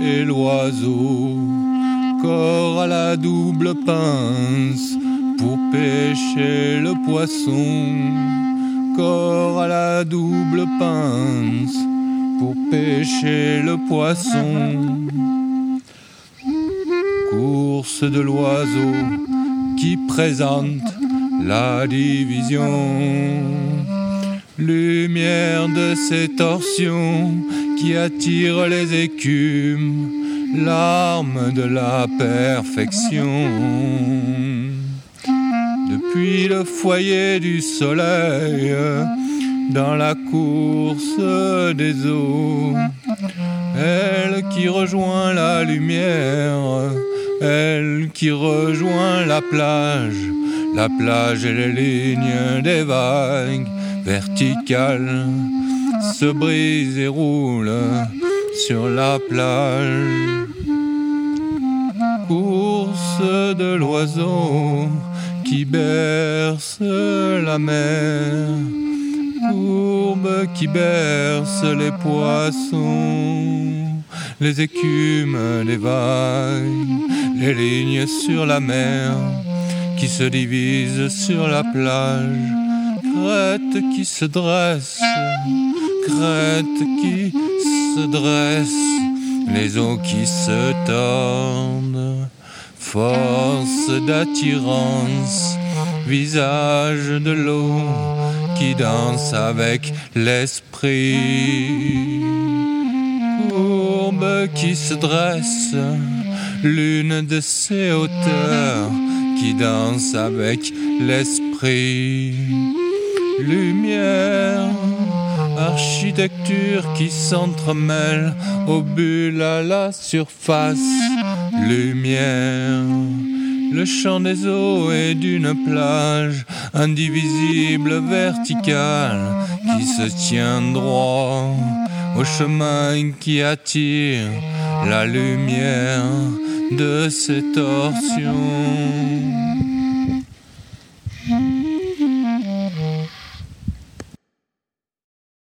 et l'oiseau, corps à la double pince pour pêcher le poisson, corps à la double pince pour pêcher le poisson. Course de l'oiseau qui présente la division, lumière de ces torsions qui attire les écumes, l'arme de la perfection. Depuis le foyer du soleil, dans la course des eaux, elle qui rejoint la lumière, elle qui rejoint la plage et les lignes des vagues verticales se brisent et roulent sur la plage. Course de l'oiseau qui berce la mer, courbe qui berce les poissons, les écumes des vagues, les lignes sur la mer qui se divisent sur la plage, crête qui se dresse, crête qui se dresse, les eaux qui se tordent, force d'attirance, visage de l'eau qui danse avec l'esprit, courbe qui se dresse, l'une de ces hauteurs qui danse avec l'esprit, lumière, architecture qui s'entremêle aux bulles à la surface, lumière, le chant des eaux et d'une plage indivisible, verticale, qui se tient droit au chemin qui attire la lumière de ces torsions.